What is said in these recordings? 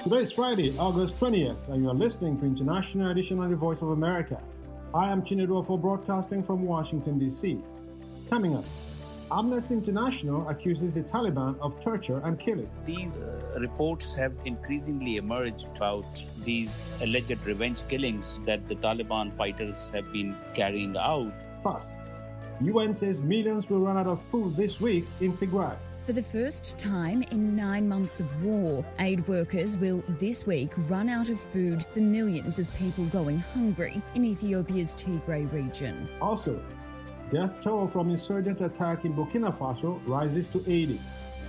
Today is Friday, August 20th, and you are listening to International Edition of the Voice of America. I am Chinedu for broadcasting from Washington, D.C. Coming up, Amnesty International accuses the Taliban of torture and killing. These reports have increasingly emerged about these alleged revenge killings that the Taliban fighters have been carrying out. Plus, UN says millions will run out of food this week in Tigray. For the first time in 9 months of war, aid workers will this week run out of food for millions of people going hungry in Ethiopia's Tigray region. Also, death toll from insurgent attack in Burkina Faso rises to 80.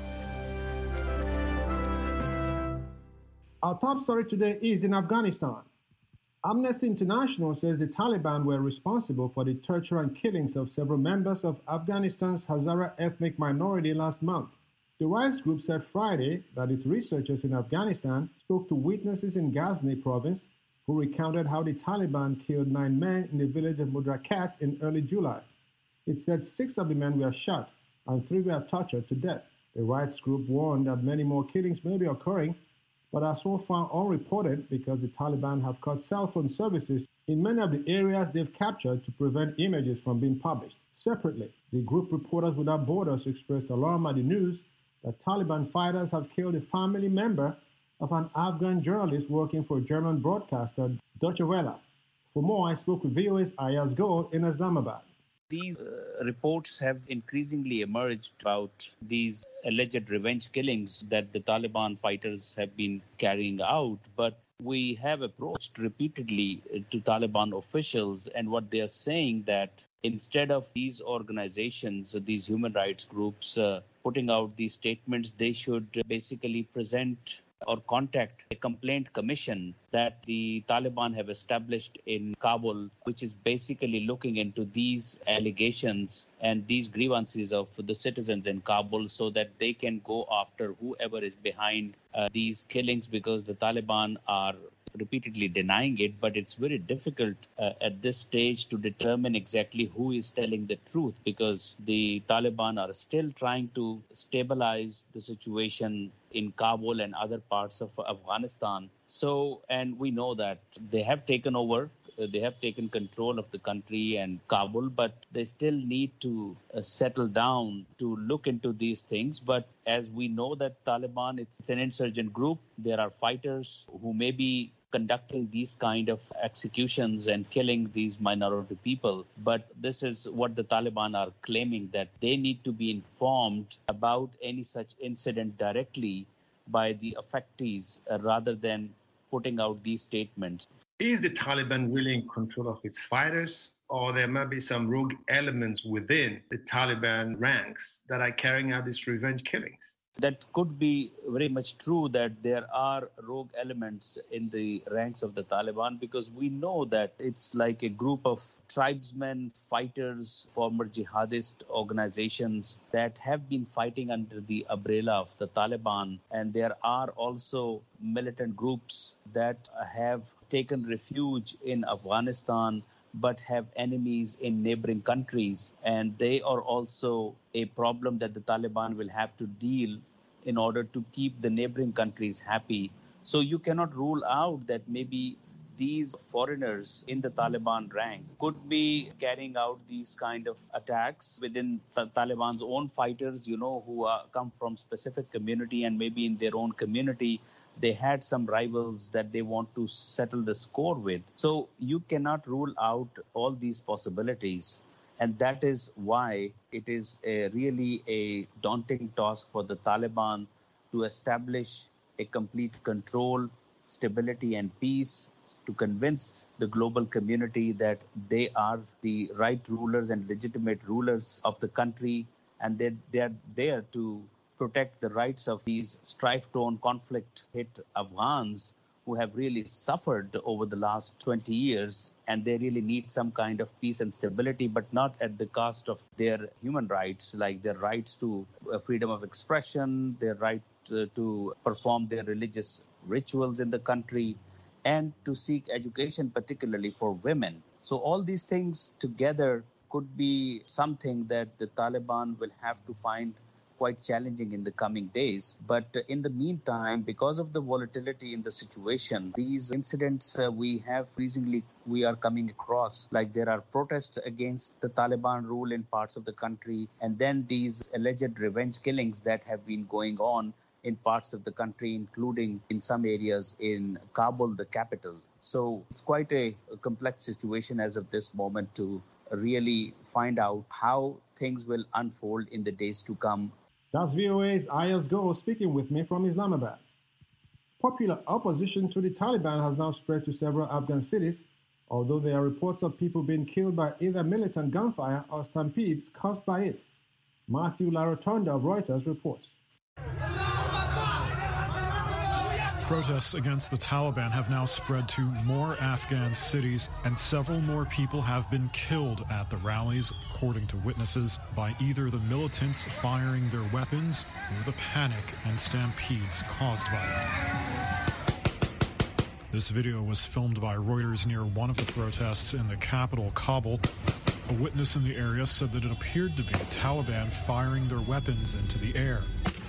Our top story today is in Afghanistan. Amnesty International says the Taliban were responsible for the torture and killings of several members of Afghanistan's Hazara ethnic minority last month. The rights group said Friday that its researchers in Afghanistan spoke to witnesses in Ghazni province who recounted how the Taliban killed 9 men in the village of Mudrakat in early July. It said 6 of the men were shot and 3 were tortured to death. The rights group warned that many more killings may be occurring, but are so far unreported because the Taliban have cut cell phone services in many of the areas they've captured to prevent images from being published. Separately, the group Reporters Without Borders expressed alarm at the news that Taliban fighters have killed a family member of an Afghan journalist working for German broadcaster Deutsche Welle. For more, I spoke with VOA's Ayaz Gold in Islamabad. These reports have increasingly emerged about these alleged revenge killings that the Taliban fighters have been carrying out. But we have approached repeatedly to Taliban officials, and what they are saying that instead of these organizations, these human rights groups putting out these statements, they should basically present or contact a complaint commission that the Taliban have established in Kabul, which is basically looking into these allegations and these grievances of the citizens in Kabul so that they can go after whoever is behind these killings, because the Taliban are repeatedly denying it, but it's very difficult at this stage to determine exactly who is telling the truth, because the Taliban are still trying to stabilize the situation in Kabul and other parts of Afghanistan. So, and we know that they have taken over, they have taken control of the country and Kabul, but they still need to settle down to look into these things. But as we know that Taliban, it's an insurgent group. There are fighters who may be conducting these kind of executions and killing these minority people. But this is what the Taliban are claiming, that they need to be informed about any such incident directly by the affectees rather than putting out these statements. Is the Taliban really in control of its fighters, or there might be some rogue elements within the Taliban ranks that are carrying out these revenge killings? That could be very much true, that there are rogue elements in the ranks of the Taliban, because we know that it's like a group of tribesmen, fighters, former jihadist organizations that have been fighting under the umbrella of the Taliban. And there are also militant groups that have taken refuge in Afghanistan but have enemies in neighboring countries. And they are also a problem that the Taliban will have to deal in order to keep the neighboring countries happy. So you cannot rule out that maybe these foreigners in the Taliban rank could be carrying out these kind of attacks within Taliban's own fighters, who come from specific community, and maybe in their own community they had some rivals that they want to settle the score with. So you cannot rule out all these possibilities. And that is why it is really a daunting task for the Taliban to establish a complete control, stability and peace, to convince the global community that they are the right rulers and legitimate rulers of the country, and that they are there to protect the rights of these strife-torn, conflict-hit Afghans who have really suffered over the last 20 years, and they really need some kind of peace and stability, but not at the cost of their human rights, like their rights to freedom of expression, their right to perform their religious rituals in the country, and to seek education, particularly for women. So all these things together could be something that the Taliban will have to find quite challenging in the coming days. But in the meantime, because of the volatility in the situation, these incidents we are coming across, like there are protests against the Taliban rule in parts of the country, and then these alleged revenge killings that have been going on in parts of the country, including in some areas in Kabul, the capital. So it's quite a complex situation as of this moment to really find out how things will unfold in the days to come. That's VOA's Ayaz Go speaking with me from Islamabad. Popular opposition to the Taliban has now spread to several Afghan cities, although there are reports of people being killed by either militant gunfire or stampedes caused by it. Matthew Larotonda of Reuters reports. Protests against the Taliban have now spread to more Afghan cities, and several more people have been killed at the rallies, according to witnesses, by either the militants firing their weapons or the panic and stampedes caused by it. This video was filmed by Reuters near one of the protests in the capital, Kabul. A witness in the area said that it appeared to be Taliban firing their weapons into the air.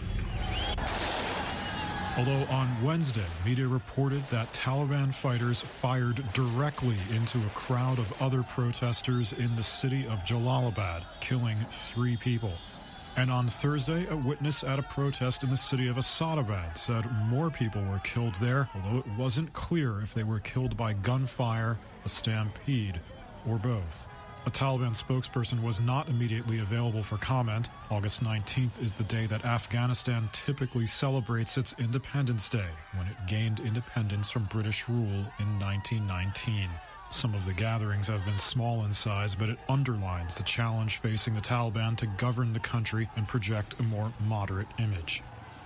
Although on Wednesday, media reported that Taliban fighters fired directly into a crowd of other protesters in the city of Jalalabad, killing 3 people. And on Thursday, a witness at a protest in the city of Asadabad said more people were killed there, although it wasn't clear if they were killed by gunfire, a stampede, or both. A Taliban spokesperson was not immediately available for comment. August 19th is the day that Afghanistan typically celebrates its Independence Day, when it gained independence from British rule in 1919. Some of the gatherings have been small in size, but it underlines the challenge facing the Taliban to govern the country and project a more moderate image.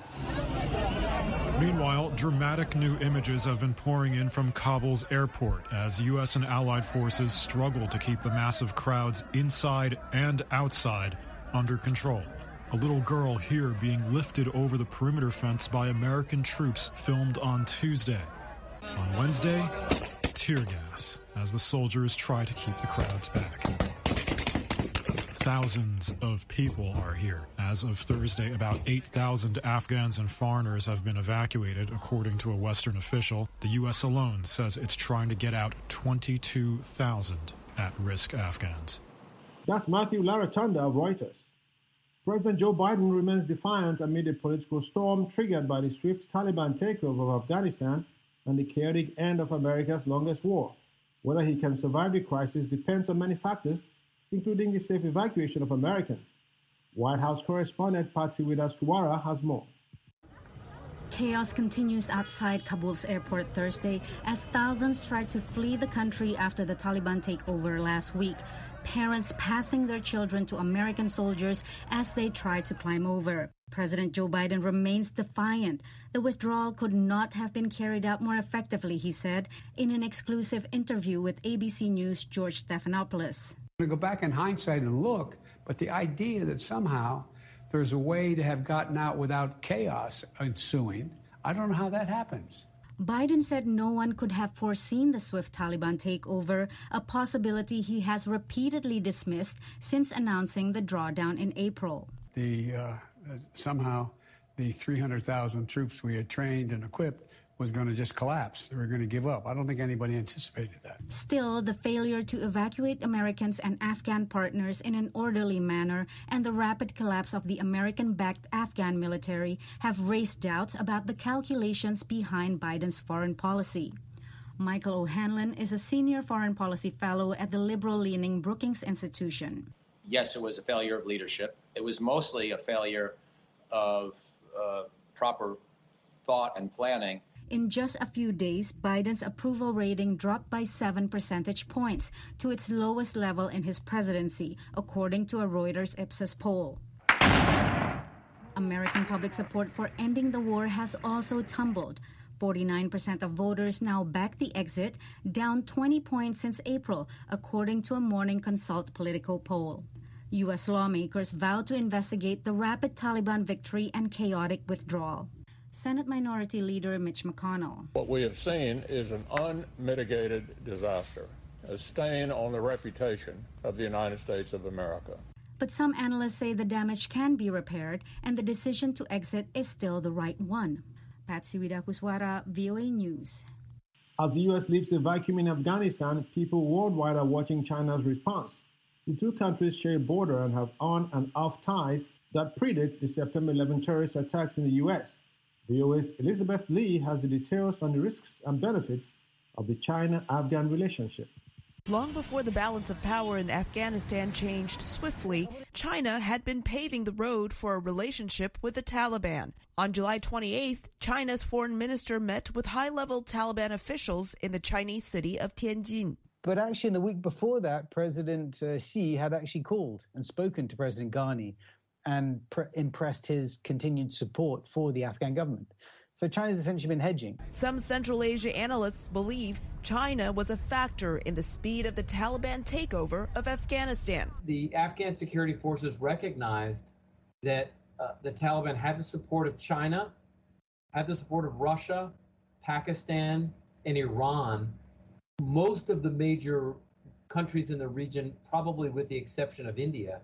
Meanwhile, dramatic new images have been pouring in from Kabul's airport as U.S. and allied forces struggle to keep the massive crowds inside and outside under control. A little girl here being lifted over the perimeter fence by American troops filmed on Tuesday. On Wednesday, tear gas as the soldiers try to keep the crowds back. Thousands of people are here. As of Thursday, about 8,000 Afghans and foreigners have been evacuated, according to a Western official. The U.S. alone says it's trying to get out 22,000 at-risk Afghans. That's Matthew Larotonda of Reuters. President Joe Biden remains defiant amid a political storm triggered by the swift Taliban takeover of Afghanistan and the chaotic end of America's longest war. Whether he can survive the crisis depends on many factors, including the safe evacuation of Americans. White House correspondent Patsy Widakuswara has more. Chaos continues outside Kabul's airport Thursday as thousands try to flee the country after the Taliban takeover last week. Parents passing their children to American soldiers as they try to climb over. President Joe Biden remains defiant. The withdrawal could not have been carried out more effectively, he said, in an exclusive interview with ABC News' George Stephanopoulos. To go back in hindsight and look, but the idea that somehow there's a way to have gotten out without chaos ensuing, I don't know how that happens. Biden said no one could have foreseen the swift Taliban takeover, a possibility he has repeatedly dismissed since announcing the drawdown in April. Somehow the 300,000 troops we had trained and equipped was going to just collapse. They were going to give up. I don't think anybody anticipated that. Still, the failure to evacuate Americans and Afghan partners in an orderly manner and the rapid collapse of the American-backed Afghan military have raised doubts about the calculations behind Biden's foreign policy. Michael O'Hanlon is a senior foreign policy fellow at the liberal-leaning Brookings Institution. Yes, it was a failure of leadership. It was mostly a failure of proper thought and planning. In just a few days, Biden's approval rating dropped by 7 percentage points to its lowest level in his presidency, according to a Reuters Ipsos poll. American public support for ending the war has also tumbled. 49% of voters now back the exit, down 20 points since April, according to a Morning Consult Politico poll. U.S. lawmakers vowed to investigate the rapid Taliban victory and chaotic withdrawal. Senate Minority Leader Mitch McConnell. What we have seen is an unmitigated disaster, a stain on the reputation of the United States of America. But some analysts say the damage can be repaired and the decision to exit is still the right one. Patsy Widakuswara, VOA News. As the U.S. leaves the vacuum in Afghanistan, people worldwide are watching China's response. The two countries share a border and have on and off ties that predate the September 11 terrorist attacks in the U.S. VOA's Elizabeth Lee has the details on the risks and benefits of the China-Afghan relationship. Long before the balance of power in Afghanistan changed swiftly, China had been paving the road for a relationship with the Taliban. On July 28th, China's foreign minister met with high-level Taliban officials in the Chinese city of Tianjin. But actually, in the week before that, President Xi had actually called and spoken to President Ghani and impressed his continued support for the Afghan government. So China's essentially been hedging. Some Central Asia analysts believe China was a factor in the speed of the Taliban takeover of Afghanistan. The Afghan security forces recognized that the Taliban had the support of China, had the support of Russia, Pakistan, and Iran. Most of the major countries in the region, probably with the exception of India.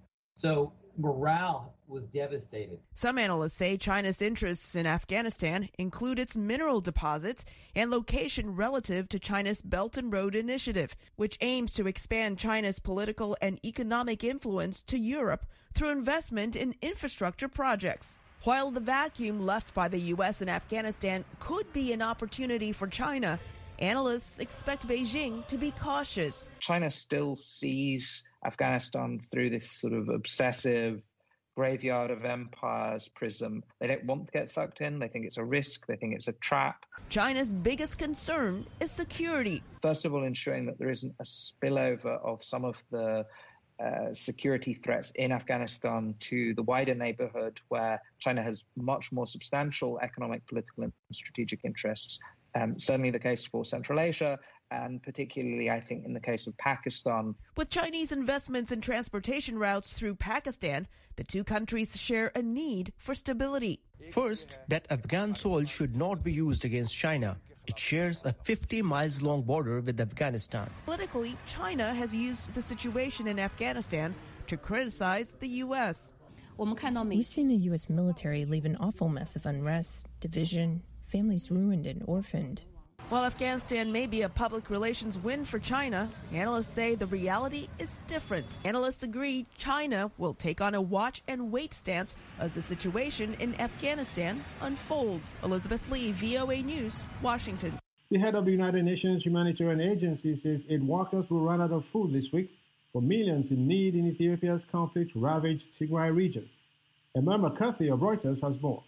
So morale was devastated. Some analysts say China's interests in Afghanistan include its mineral deposits and location relative to China's Belt and Road Initiative, which aims to expand China's political and economic influence to Europe through investment in infrastructure projects. While the vacuum left by the U.S. in Afghanistan could be an opportunity for China, analysts expect Beijing to be cautious. China still sees Afghanistan through this sort of obsessive graveyard of empires prism. They don't want to get sucked in. They think it's a risk. They think it's a trap. China's biggest concern is security. First of all, ensuring that there isn't a spillover of some of the security threats in Afghanistan to the wider neighborhood, where China has much more substantial economic, political, and strategic interests. Certainly the case for Central Asia, and particularly, I think, in the case of Pakistan. With Chinese investments in transportation routes through Pakistan, the two countries share a need for stability. First, that Afghan soil should not be used against China. It shares a 50 miles long border with Afghanistan. Politically, China has used the situation in Afghanistan to criticize the U.S. We've seen the U.S. military leave an awful mess of unrest, division, families ruined and orphaned. While Afghanistan may be a public relations win for China, analysts say the reality is different. Analysts agree China will take on a watch-and-wait stance as the situation in Afghanistan unfolds. Elizabeth Lee, VOA News, Washington. The head of the United Nations Humanitarian Agency says aid workers will run out of food this week for millions in need in Ethiopia's conflict-ravaged Tigray region. Emma McCarthy of Reuters has more.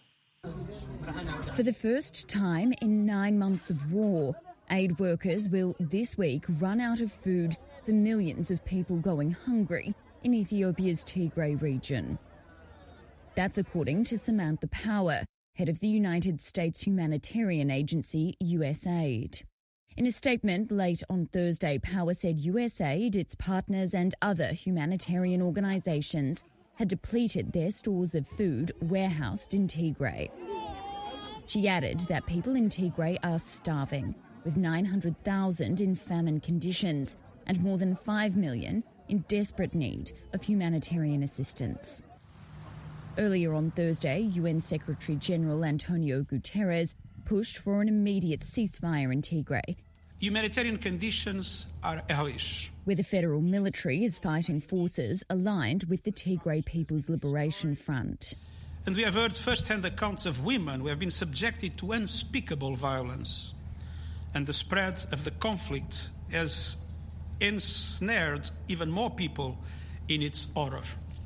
For the first time in 9 months of war, aid workers will this week run out of food for millions of people going hungry in Ethiopia's Tigray region. That's according to Samantha Power, head of the United States humanitarian agency USAID. In a statement late on Thursday, Power said USAID, its partners and other humanitarian organisations had depleted their stores of food warehoused in Tigray. She added that people in Tigray are starving, with 900,000 in famine conditions and more than 5 million in desperate need of humanitarian assistance. Earlier on Thursday, UN Secretary-General Antonio Guterres pushed for an immediate ceasefire in Tigray. Humanitarian conditions are hellish, where the federal military is fighting forces aligned with the Tigray People's Liberation Front. And we have heard first-hand accounts of women who have been subjected to unspeakable violence. And the spread of the conflict has ensnared even more people in its horror.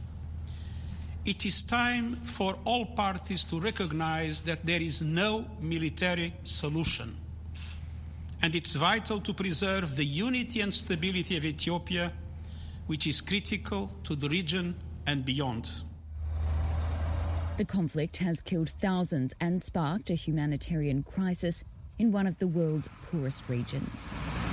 It is time for all parties to recognize that there is no military solution. And it's vital to preserve the unity and stability of Ethiopia, which is critical to the region and beyond. The conflict has killed thousands and sparked a humanitarian crisis in one of the world's poorest regions.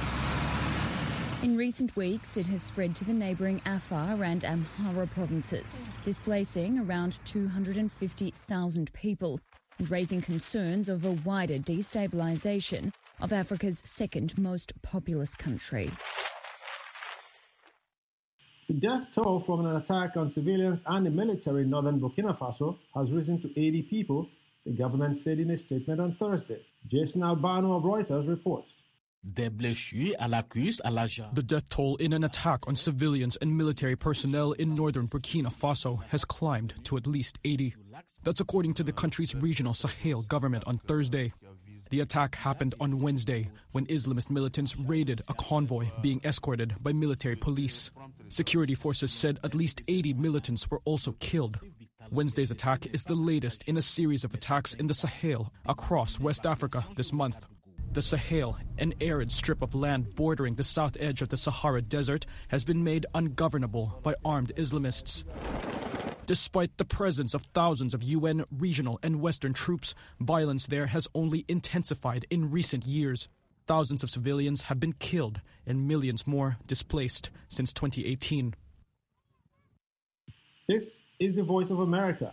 In recent weeks, it has spread to the neighbouring Afar and Amhara provinces, displacing around 250,000 people and raising concerns over wider destabilisation of Africa's second most populous country. The death toll from an attack on civilians and the military in northern Burkina Faso has risen to 80 people, the government said in a statement on Thursday. Jason Albano of Reuters reports. The death toll in an attack on civilians and military personnel in northern Burkina Faso has climbed to at least 80. That's according to the country's regional Sahel government on Thursday. The attack happened on Wednesday when Islamist militants raided a convoy being escorted by military police. Security forces said at least 80 militants were also killed. Wednesday's attack is the latest in a series of attacks in the Sahel across West Africa this month. The Sahel, an arid strip of land bordering the south edge of the Sahara Desert, has been made ungovernable by armed Islamists. Despite the presence of thousands of UN, regional, and Western troops, violence there has only intensified in recent years. Thousands of civilians have been killed and millions more displaced since 2018. This is the Voice of America.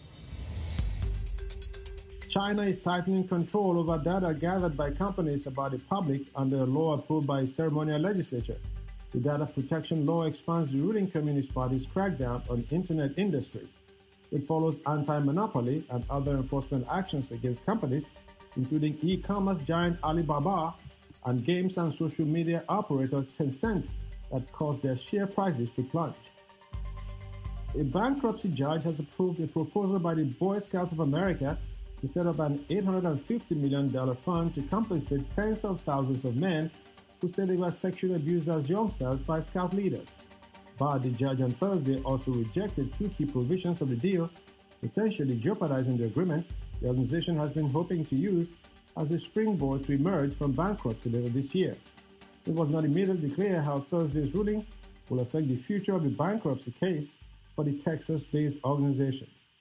China is tightening control over data gathered by companies about the public under a law approved by a ceremonial legislature. The data protection law expands the ruling Communist Party's crackdown on internet industries. It follows anti-monopoly and other enforcement actions against companies, including e-commerce giant Alibaba and games and social media operator Tencent, that caused their share prices to plunge. A bankruptcy judge has approved a proposal by the Boy Scouts of America to set up an $850 million fund to compensate tens of thousands of men who said they were sexually abused as youngsters by Scout leaders. But the judge on Thursday also rejected two key provisions of the deal, potentially jeopardizing the agreement the organization has been hoping to use as a springboard to emerge from bankruptcy later this year. It was not immediately clear how Thursday's ruling will affect the future of the bankruptcy case for the Texas-based organization.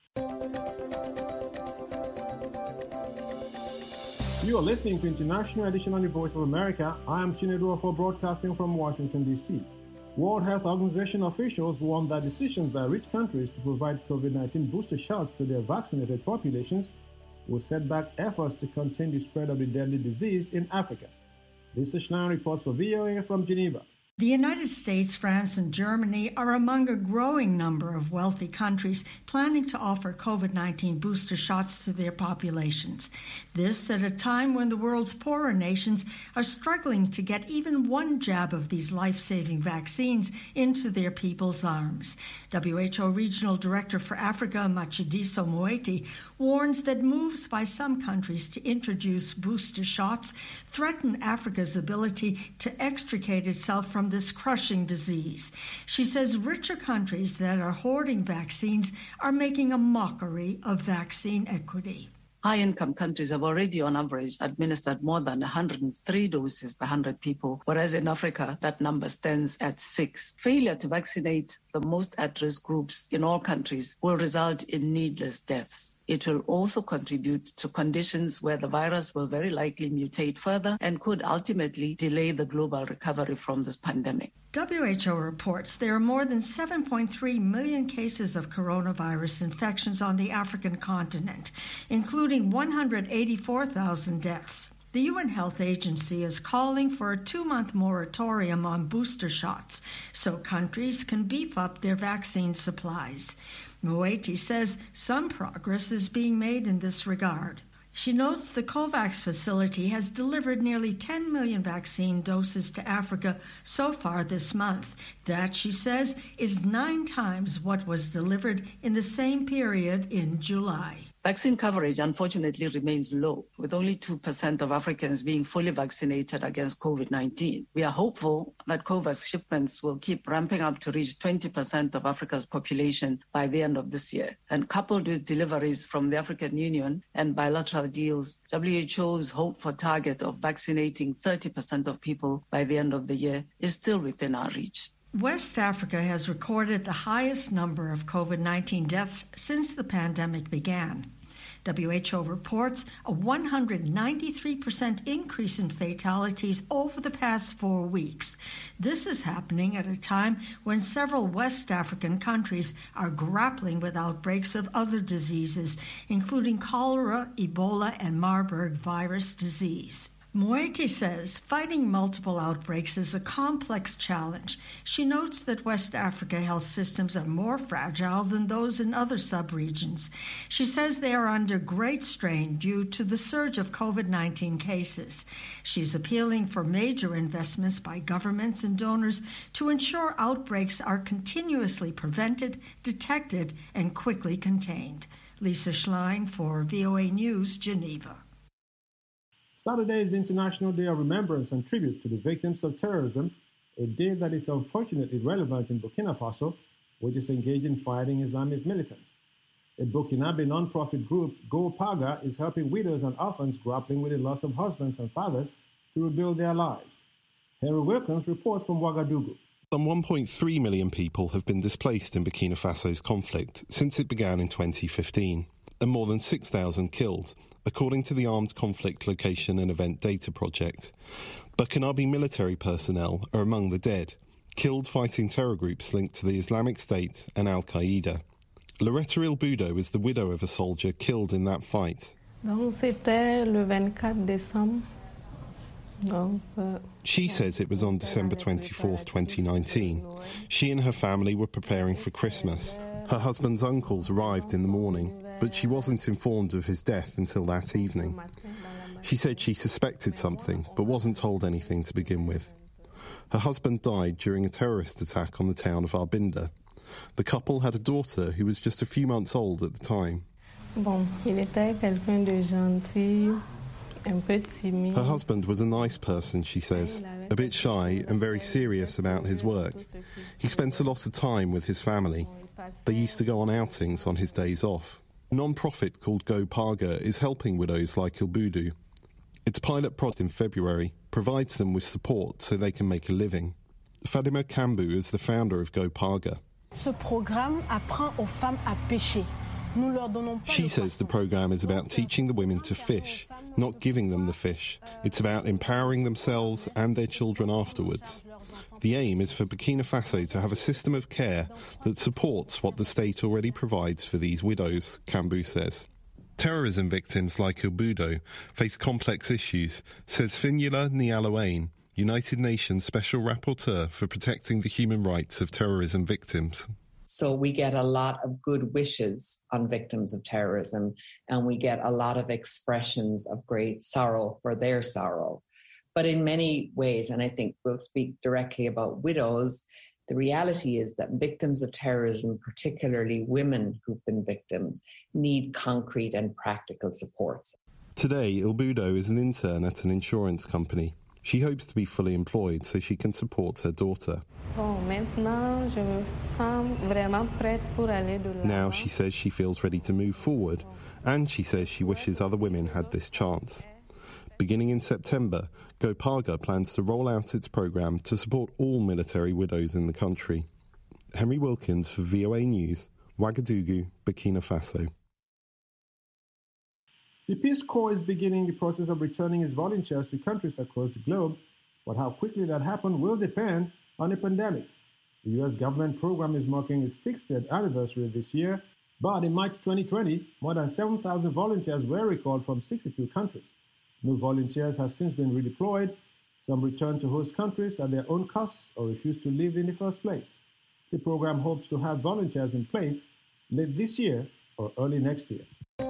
You are listening to International Edition on the Voice of America. I am Chinedu Ofo, broadcasting from Washington, D.C. World Health Organization officials warned that decisions by rich countries to provide COVID-19 booster shots to their vaccinated populations will set back efforts to contain the spread of the deadly disease in Africa. Lisa Schlein reports for VOA from Geneva. The United States, France, and Germany are among a growing number of wealthy countries planning to offer COVID-19 booster shots to their populations. This at a time when the world's poorer nations are struggling to get even one jab of these life-saving vaccines into their people's arms. WHO Regional Director for Africa, Matshidiso Moeti, warns that moves by some countries to introduce booster shots threaten Africa's ability to extricate itself from this crushing disease. She says richer countries that are hoarding vaccines are making a mockery of vaccine equity. High-income countries have already, on average, administered more than 103 doses per 100 people, whereas in Africa, that number stands at 6. Failure to vaccinate the most at-risk groups in all countries will result in needless deaths. It will also contribute to conditions where the virus will very likely mutate further and could ultimately delay the global recovery from this pandemic. WHO reports there are more than 7.3 million cases of coronavirus infections on the African continent, including 184,000 deaths. The UN Health Agency is calling for a 2-month moratorium on booster shots so countries can beef up their vaccine supplies. Moeti says some progress is being made in this regard. She notes the COVAX facility has delivered nearly 10 million vaccine doses to Africa so far this month. That, she says, is 9 times what was delivered in the same period in July. Vaccine coverage, unfortunately, remains low, with only 2% of Africans being fully vaccinated against COVID-19. We are hopeful that COVAX shipments will keep ramping up to reach 20% of Africa's population by the end of this year. And coupled with deliveries from the African Union and bilateral deals, WHO's hope for target of vaccinating 30% of people by the end of the year is still within our reach. West Africa has recorded the highest number of COVID-19 deaths since the pandemic began. WHO reports a 193% increase in fatalities over the past 4 weeks. This is happening at a time when several West African countries are grappling with outbreaks of other diseases, including cholera, Ebola, and Marburg virus disease. Moeti says fighting multiple outbreaks is a complex challenge. She notes that West Africa health systems are more fragile than those in other subregions. She says they are under great strain due to the surge of COVID-19 cases. She's appealing for major investments by governments and donors to ensure outbreaks are continuously prevented, detected, and quickly contained. Lisa Schlein for VOA News, Geneva. Saturday is International Day of Remembrance and Tribute to the Victims of Terrorism, a day that is unfortunately relevant in Burkina Faso, which is engaged in fighting Islamist militants. A Burkinabe non-profit group, Go Paga, is helping widows and orphans grappling with the loss of husbands and fathers to rebuild their lives. Henry Wilkins reports from Ouagadougou. Some 1.3 million people have been displaced in Burkina Faso's conflict since it began in 2015, and more than 6,000 killed, according to the Armed Conflict Location and Event Data Project. Burkinabe military personnel are among the dead, killed fighting terror groups linked to the Islamic State and Al-Qaeda. Loretta Ilbudo is the widow of a soldier killed in that fight. She says it was on December 24th, 2019. She and her family were preparing for Christmas. Her husband's uncles arrived in the morning, but she wasn't informed of his death until that evening. She said she suspected something, but wasn't told anything to begin with. Her husband died during a terrorist attack on the town of Arbinda. The couple had a daughter who was just a few months old at the time. Her husband was a nice person, she says, a bit shy and very serious about his work. He spent a lot of time with his family. They used to go on outings on his days off. A non-profit called Go Paga is helping widows like Ilbudu. Its pilot project in February provides them with support so they can make a living. Fadima Kambu is the founder of Go Paga. She says the program is about teaching the women to fish, not giving them the fish. It's about empowering themselves and their children afterwards. The aim is for Burkina Faso to have a system of care that supports what the state already provides for these widows, Kambu says. Terrorism victims like Ilbudo face complex issues, says Finula Nialoane, United Nations Special Rapporteur for protecting the human rights of terrorism victims. So we get a lot of good wishes on victims of terrorism, and we get a lot of expressions of great sorrow for their sorrow. But in many ways, and I think we'll speak directly about widows, the reality is that victims of terrorism, particularly women who've been victims, need concrete and practical supports. Today, Ilbudo is an intern at an insurance company. She hopes to be fully employed so she can support her daughter. Now she says she feels ready to move forward, and she says she wishes other women had this chance. Beginning in September, Go Paga plans to roll out its program to support all military widows in the country. Henry Wilkins for VOA News, Ouagadougou, Burkina Faso. The Peace Corps is beginning the process of returning its volunteers to countries across the globe, but how quickly that happens will depend on the pandemic. The U.S. government program is marking its 60th anniversary this year, but in March 2020, more than 7,000 volunteers were recalled from 62 countries. New volunteers have since been redeployed. Some returned to host countries at their own costs or refused to leave in the first place. The program hopes to have volunteers in place late this year or early next year.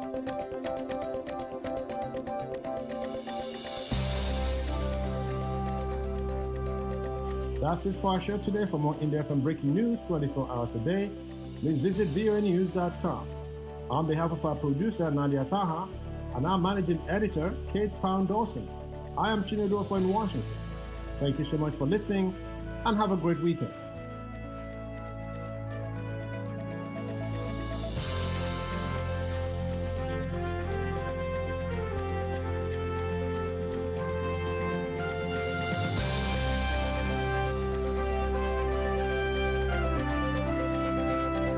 That's it for our show today. For more in-depth and breaking news 24 hours a day, please visit voanews.com. On behalf of our producer, Nadia Taha, and our managing editor, Kate Pound-Dawson, I am Chinedu Ofo in Washington. Thank you so much for listening, and have a great weekend.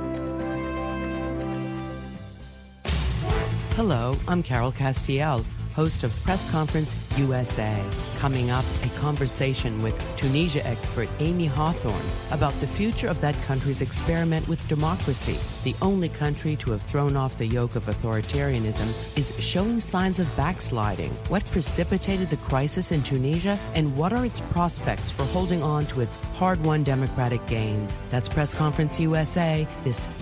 Hello, I'm Carol Castiel, host of Press Conference USA. Coming up, a conversation with Tunisia expert Amy Hawthorne about the future of that country's experiment with democracy. The only country to have thrown off the yoke of authoritarianism is showing signs of backsliding. What precipitated the crisis in Tunisia, and what are its prospects for holding on to its hard-won democratic gains? That's Press Conference USA this